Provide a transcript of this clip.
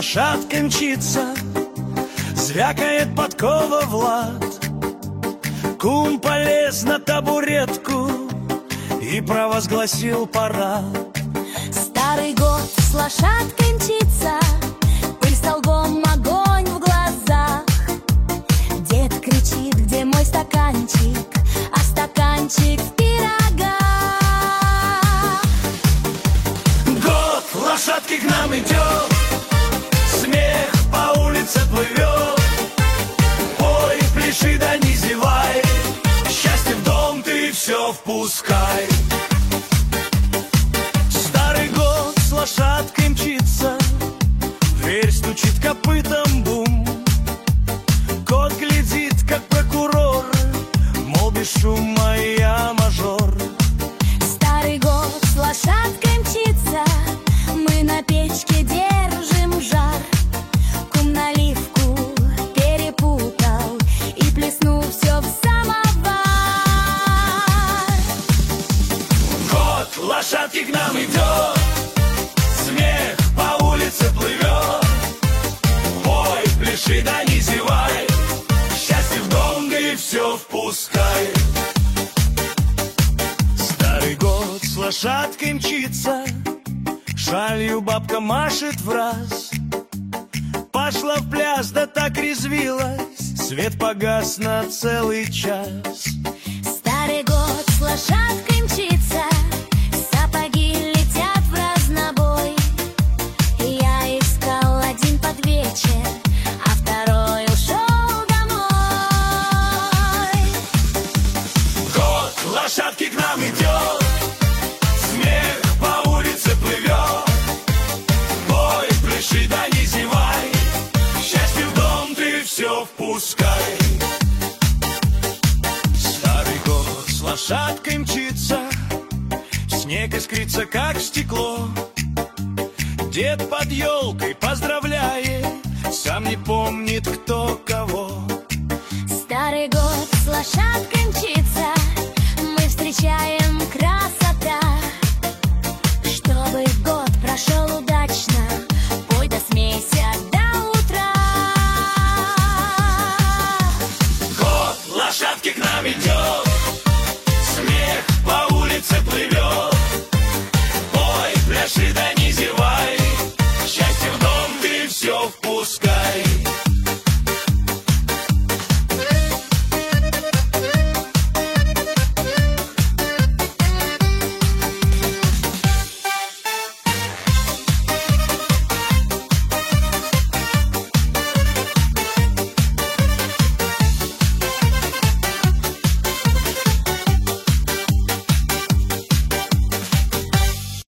лошадкой мчится, звякает подкова Влад. Кум полез на табуретку и провозгласил парад. Старый год с лошадкой мчится, пыль столбом, огонь в глазах. Дед кричит: где мой стаканчик? А стаканчик в пирогах. Год лошадки к нам идет, смех по улице плывет. Ой, пляши да не зевай, счастье в дом ты все впускай. Старый год с лошадкой мчится, дверь стучит копытом бум. Кот глядит, как прокурор, мол, без шума я мажор. Старый год с лошадкой мчится, мы на печке держим жар. Кум наливку перепутал и плеснул все в самовар. Год лошадки к нам идет, смех по улице плывет. Ой, пляши да не зевай, счастье в дом ты все впускай. Старый год с лошадкой мчится, шалью бабка машет в раз. Пошла в пляс, да так резвилась, свет погас на целый час. Старый год с лошадкой мчится, сапоги летят в разнобой. Я искал один под вечер, а второй ушел домой. Год лошадки к нам идет, смех по улице плывет. Ой, пляши да не зевай, счастье в дом ты все впускай. Старый год с лошадкой мчится, снег искрится, как стекло. Дед под елкой поздравляет, сам не помнит, кто кого. Старый год с лошадкой мчится, мы встречаем красота. Чтобы год прошел удачно, пой да смейся до утра. Год лошадки к нам идет, смех по улице плывет. Ой, пляши да не зевай, счастье в дом ты все впускай.